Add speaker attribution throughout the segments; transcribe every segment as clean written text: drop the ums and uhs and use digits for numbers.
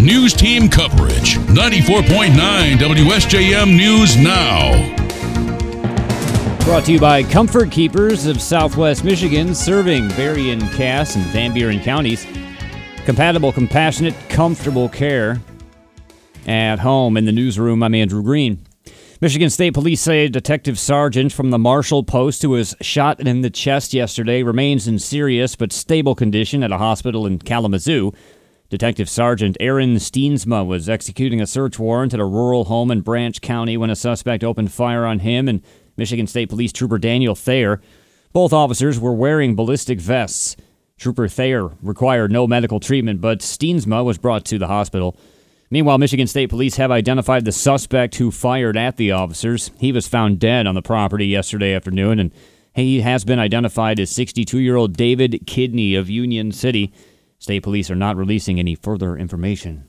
Speaker 1: news team coverage. 94.9 WSJM News Now.
Speaker 2: Brought to you by Comfort Keepers of Southwest Michigan, serving Berrien, Cass, and Van Buren counties. Compatible, compassionate, comfortable care at home. In the newsroom, I'm Andrew Green. Michigan State Police say a detective sergeant from the Marshall Post who was shot in the chest yesterday remains in serious but stable condition at a hospital in Kalamazoo. Detective Sergeant Aaron Steensma was executing a search warrant at a rural home in Branch County when a suspect opened fire on him and Michigan State Police Trooper Daniel Thayer. Both officers were wearing ballistic vests. Trooper Thayer required no medical treatment, but Steensma was brought to the hospital. Meanwhile, Michigan State Police have identified the suspect who fired at the officers. He was found dead on the property yesterday afternoon, and he has been identified as 62-year-old David Kidney of Union City. State Police are not releasing any further information.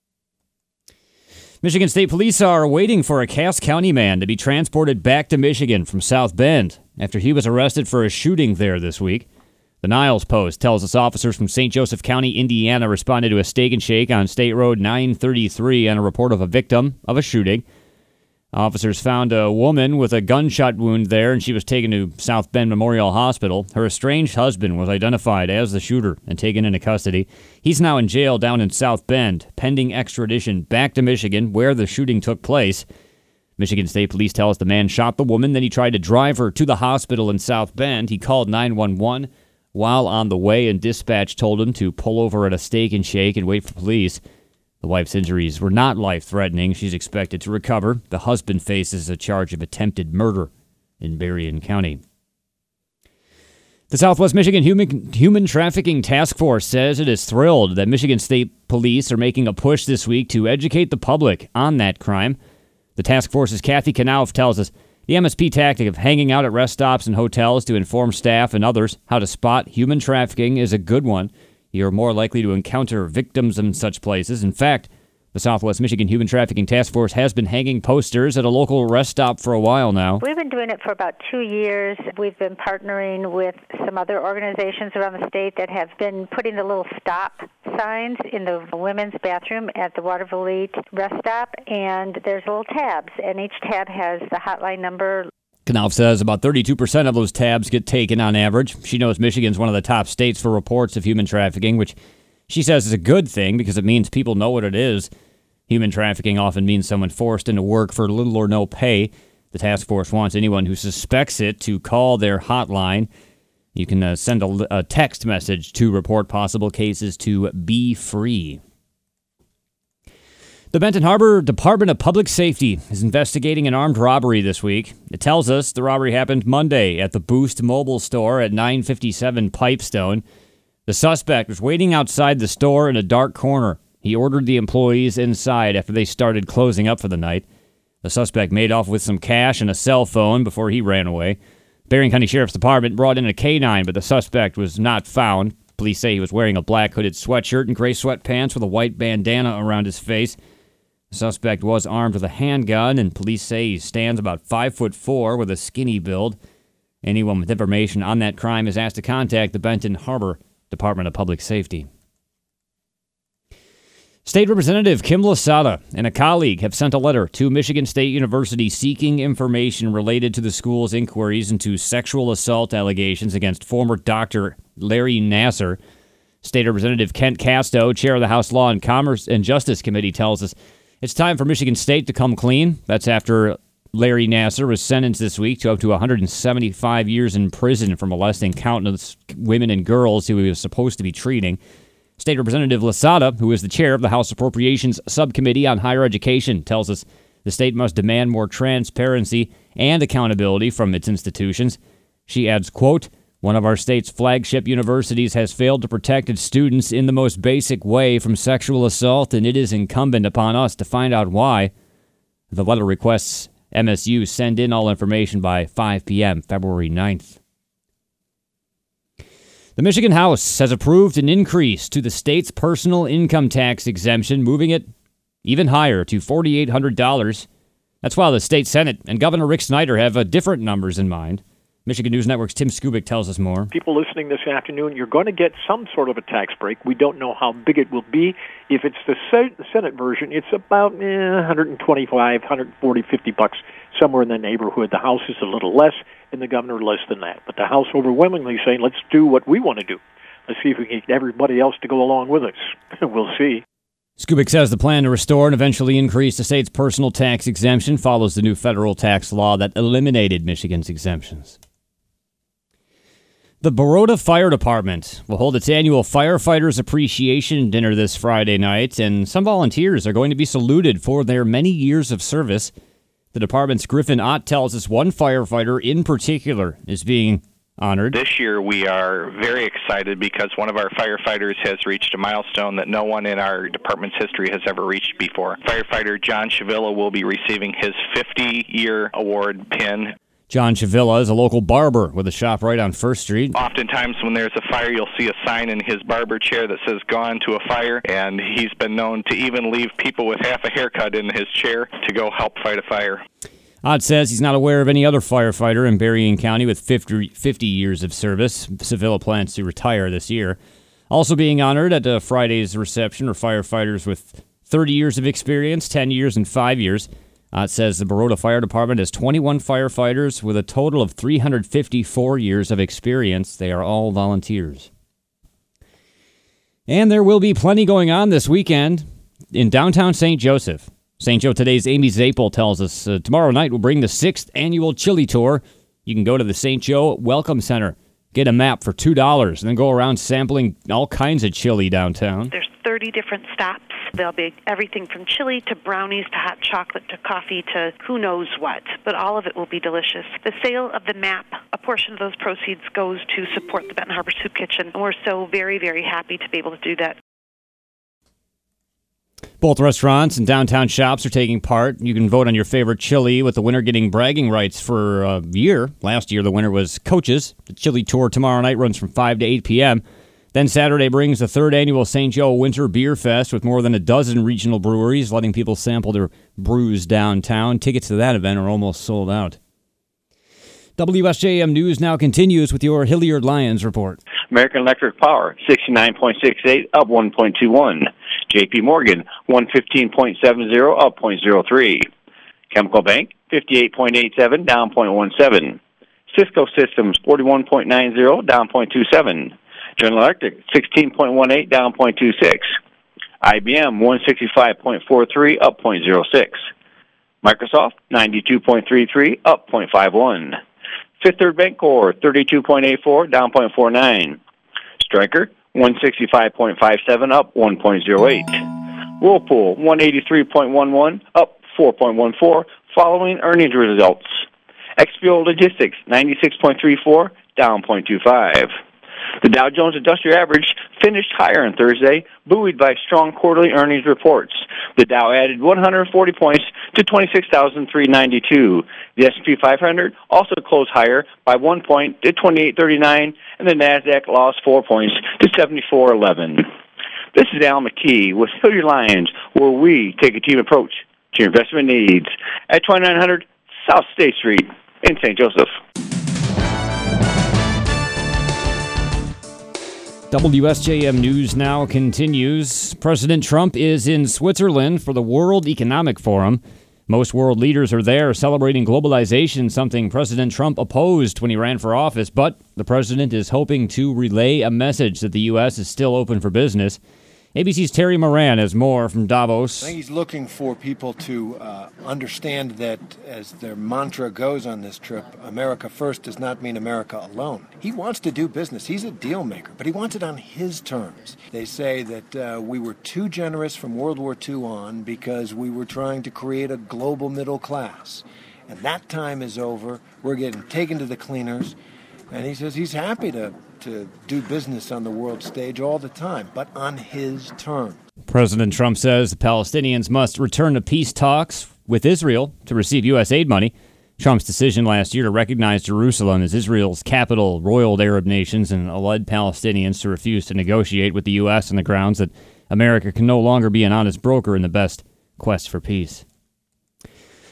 Speaker 2: Michigan State Police are waiting for a Cass County man to be transported back to Michigan from South Bend after he was arrested for a shooting there this week. The Niles Post tells us officers from St. Joseph County, Indiana, responded to a Steak and Shake on State Road 933 on a report of a victim of a shooting. Officers found a woman with a gunshot wound there, and she was taken to South Bend Memorial Hospital. Her estranged husband was identified as the shooter and taken into custody. He's now in jail down in South Bend, pending extradition back to Michigan, where the shooting took place. Michigan State Police tell us the man shot the woman, then he tried to drive her to the hospital in South Bend. He called 911 while on the way, and dispatch told him to pull over at a Steak and Shake and wait for police. The wife's injuries were not life-threatening. She's expected to recover. The husband faces a charge of attempted murder in Berrien County. The Southwest Michigan Human Trafficking Task Force says it is thrilled that Michigan State Police are making a push this week to educate the public on that crime. The task force's Kathy Knauf tells us the MSP tactic of hanging out at rest stops and hotels to inform staff and others how to spot human trafficking is a good one. You're more likely to encounter victims in such places. In fact, the Southwest Michigan Human Trafficking Task Force has been hanging posters at a local rest stop for a while now.
Speaker 3: We've been doing it for about 2 years. We've been partnering with some other organizations around the state that have been putting the little stop signs in the women's bathroom at the Waterville Elite rest stop, and there's little tabs, and each tab has the hotline number.
Speaker 2: Knauf says about 32% of those tabs get taken on average. She knows Michigan's one of the top states for reports of human trafficking, which she says is a good thing because it means people know what it is. Human trafficking often means someone forced into work for little or no pay. The task force wants anyone who suspects it to call their hotline. You can send a text message to report possible cases to Be Free. The Benton Harbor Department of Public Safety is investigating an armed robbery this week. It tells us the robbery happened Monday at the Boost Mobile store at 957 Pipestone. The suspect was waiting outside the store in a dark corner. He ordered the employees inside after they started closing up for the night. The suspect made off with some cash and a cell phone before he ran away. Berrien County Sheriff's Department brought in a K-9, but the suspect was not found. Police say he was wearing a black hooded sweatshirt and gray sweatpants with a white bandana around his face. The suspect was armed with a handgun, and police say he stands about 5'4" with a skinny build. Anyone with information on that crime is asked to contact the Benton Harbor Department of Public Safety. State Representative Kim Lasada and a colleague have sent a letter to Michigan State University seeking information related to the school's inquiries into sexual assault allegations against former Dr. Larry Nassar. State Representative Kent Casto, chair of the House Law and Commerce and Justice Committee, tells us it's time for Michigan State to come clean. That's after Larry Nassar was sentenced this week to up to 175 years in prison for molesting countless women and girls who he was supposed to be treating. State Representative Lasada, who is the chair of the House Appropriations Subcommittee on Higher Education, tells us the state must demand more transparency and accountability from its institutions. She adds, quote, "One of our state's flagship universities has failed to protect its students in the most basic way from sexual assault, and it is incumbent upon us to find out why." The letter requests MSU send in all information by 5 p.m. February 9th. The Michigan House has approved an increase to the state's personal income tax exemption, moving it even higher to $4,800. That's while the state Senate and Governor Rick Snyder have different numbers in mind. Michigan News Network's Tim Skubic tells us more.
Speaker 4: People listening this afternoon, you're going to get some sort of a tax break. We don't know how big it will be. If it's the Senate version, it's about 125, 140, 50 bucks, somewhere in the neighborhood. The House is a little less, and the governor less than that. But the House overwhelmingly saying, let's do what we want to do. Let's see if we can get everybody else to go along with us. We'll see.
Speaker 2: Skubic says the plan to restore and eventually increase the state's personal tax exemption follows the new federal tax law that eliminated Michigan's exemptions. The Baroda Fire Department will hold its annual Firefighters Appreciation Dinner this Friday night, and some volunteers are going to be saluted for their many years of service. The department's Griffin Ott tells us one firefighter in particular is being honored.
Speaker 5: This year we are very excited because one of our firefighters has reached a milestone that no one in our department's history has ever reached before. Firefighter John Chavilla will be receiving his 50-year award pin.
Speaker 2: John Chavilla is a local barber with a shop right on First Street.
Speaker 5: Oftentimes when there's a fire, you'll see a sign in his barber chair that says, "Gone to a fire," and he's been known to even leave people with half a haircut in his chair to go help fight a fire.
Speaker 2: Ott says he's not aware of any other firefighter in Berrien County with 50 years of service. Chavilla plans to retire this year. Also being honored at Friday's reception are firefighters with 30 years of experience, 10 years, and 5 years. Ott says the Baroda Fire Department has 21 firefighters with a total of 354 years of experience. They are all volunteers. And there will be plenty going on this weekend in downtown St. Joseph. St. Joe Today's Amy Zapel tells us tomorrow night we'll bring the 6th annual chili tour. You can go to the St. Joe Welcome Center, get a map for $2, and then go around sampling all kinds of chili downtown.
Speaker 6: There's 30 different stops. There'll be everything from chili to brownies to hot chocolate to coffee to who knows what, but all of it will be delicious. The sale of the map, a portion of those proceeds goes to support the Benton Harbor Soup Kitchen, and we're so very, very happy to be able to do that.
Speaker 2: Both restaurants and downtown shops are taking part. You can vote on your favorite chili, with the winner getting bragging rights for a year. Last year, the winner was Coach's. The chili tour tomorrow night runs from 5 to 8 p.m. Then Saturday brings the 3rd annual St. Joe Winter Beer Fest with more than a dozen regional breweries, letting people sample their brews downtown. Tickets to that event are almost sold out. WSJM News now continues with your Hilliard Lions report.
Speaker 7: American Electric Power, 69.68, up 1.21. J.P. Morgan, 115.70, up 0.03. Chemical Bank, 58.87, down 0.17. Cisco Systems, 41.90, down 0.27. General Electric, 16.18, down 0.26. IBM, 165.43, up 0.06. Microsoft, 92.33, up 0.51. Fifth Third Bancorp, 32.84, down 0.49. Stryker, 165.57, up 1.08. Whirlpool, 183.11, up 4.14, following earnings results. XPO Logistics, 96.34, down 0.25. The Dow Jones Industrial Average finished higher on Thursday, buoyed by strong quarterly earnings reports. The Dow added 140 points to 26,392. The S&P 500 also closed higher by 1 point to 2839, and the Nasdaq lost 4 points to 7411. This is Al McKee with Hilliard Lions, where we take a team approach to your investment needs at 2900 South State Street in St. Joseph.
Speaker 2: WSJM News now continues. President Trump is in Switzerland for the World Economic Forum. Most world leaders are there celebrating globalization, something President Trump opposed when he ran for office, but the president is hoping to relay a message that the U.S. is still open for business. ABC's Terry Moran has more from Davos.
Speaker 8: I think he's looking for people to understand that, as their mantra goes on this trip, America first does not mean America alone. He wants to do business. He's a deal maker, but he wants it on his terms. They say that we were too generous from World War II on because we were trying to create a global middle class. And that time is over. We're getting taken to the cleaners. And he says he's happy to do business on the world stage all the time, but on his terms.
Speaker 2: President Trump says the Palestinians must return to peace talks with Israel to receive U.S. aid money. Trump's decision last year to recognize Jerusalem as Israel's capital roiled Arab nations and led Palestinians to refuse to negotiate with the U.S. on the grounds that America can no longer be an honest broker in the best quest for peace.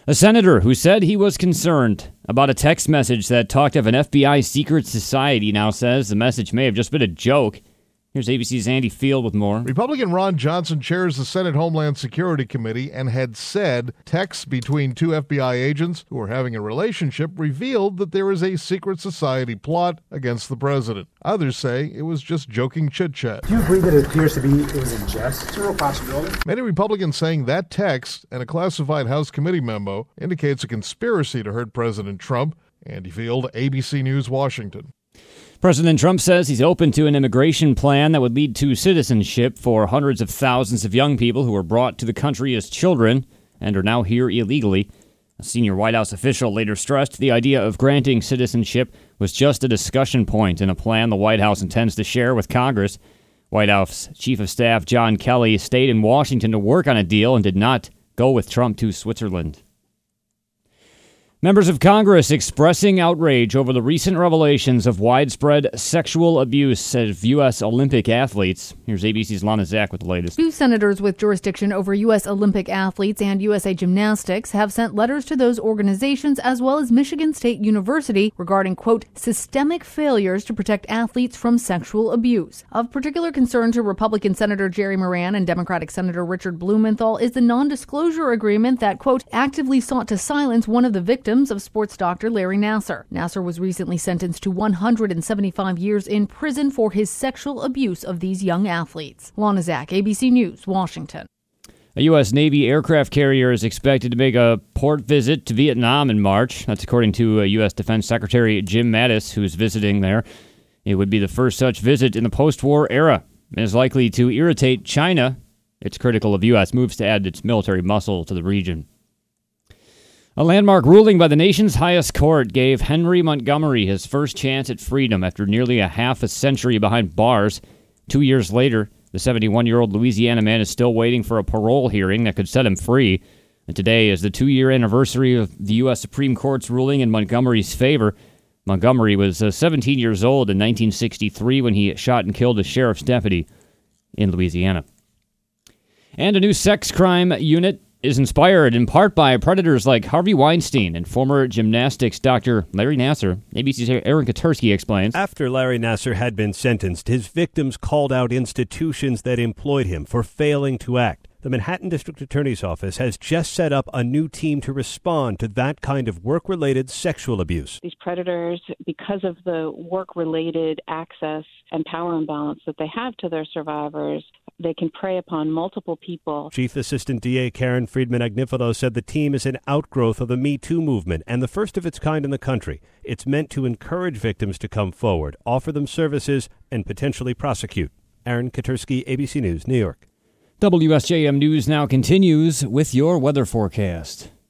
Speaker 2: A senator who said he was concerned about a text message that talked of an FBI secret society now says the message may have just been a joke. Here's ABC's Andy Field with more.
Speaker 9: Republican Ron Johnson chairs the Senate Homeland Security Committee and had said texts between two FBI agents who were having a relationship revealed that there is a secret society plot against the president. Others say it was just joking chit-chat.
Speaker 10: Do you agree that it appears to be it was in jest? It's a real possibility.
Speaker 9: Many Republicans saying that text and a classified House committee memo indicates a conspiracy to hurt President Trump. Andy Field, ABC News, Washington.
Speaker 2: President Trump says he's open to an immigration plan that would lead to citizenship for hundreds of thousands of young people who were brought to the country as children and are now here illegally. A senior White House official later stressed the idea of granting citizenship was just a discussion point in a plan the White House intends to share with Congress. White House Chief of Staff John Kelly stayed in Washington to work on a deal and did not go with Trump to Switzerland. Members of Congress expressing outrage over the recent revelations of widespread sexual abuse of U.S. Olympic athletes. Here's ABC's Lana Zach with the latest.
Speaker 11: Two senators with jurisdiction over U.S. Olympic athletes and USA Gymnastics have sent letters to those organizations as well as Michigan State University regarding, quote, systemic failures to protect athletes from sexual abuse. Of particular concern to Republican Senator Jerry Moran and Democratic Senator Richard Blumenthal is the non-disclosure agreement that, quote, actively sought to silence one of the victims of sports doctor Larry Nassar. Nassar was recently sentenced to 175 years in prison for his sexual abuse of these young athletes. Lana Zach, ABC News, Washington.
Speaker 2: A U.S. Navy aircraft carrier is expected to make a port visit to Vietnam in March. That's according to U.S. Defense Secretary Jim Mattis, who's visiting there. It would be the first such visit in the post-war era and is likely to irritate China. It's critical of U.S. moves to add its military muscle to the region. A landmark ruling by the nation's highest court gave Henry Montgomery his first chance at freedom after nearly a half a century behind bars. 2 years later, the 71-year-old Louisiana man is still waiting for a parole hearing that could set him free. And today is the 2-year anniversary of the U.S. Supreme Court's ruling in Montgomery's favor. Montgomery was 17 years old in 1963 when he shot and killed a sheriff's deputy in Louisiana. And a new sex crime unit is inspired in part by predators like Harvey Weinstein and former gymnastics doctor Larry Nassar. ABC's Aaron Katersky explains.
Speaker 12: After Larry Nassar had been sentenced, his victims called out institutions that employed him for failing to act. The Manhattan District Attorney's Office has just set up a new team to respond to that kind of work-related sexual abuse.
Speaker 13: These predators, because of the work-related access and power imbalance that they have to their survivors, they can prey upon multiple people.
Speaker 12: Chief Assistant DA Karen Friedman-Agnifilo said the team is an outgrowth of the Me Too movement and the first of its kind in the country. It's meant to encourage victims to come forward, offer them services, and potentially prosecute. Aaron Katersky, ABC News, New York.
Speaker 2: WSJM News now continues with your weather forecast.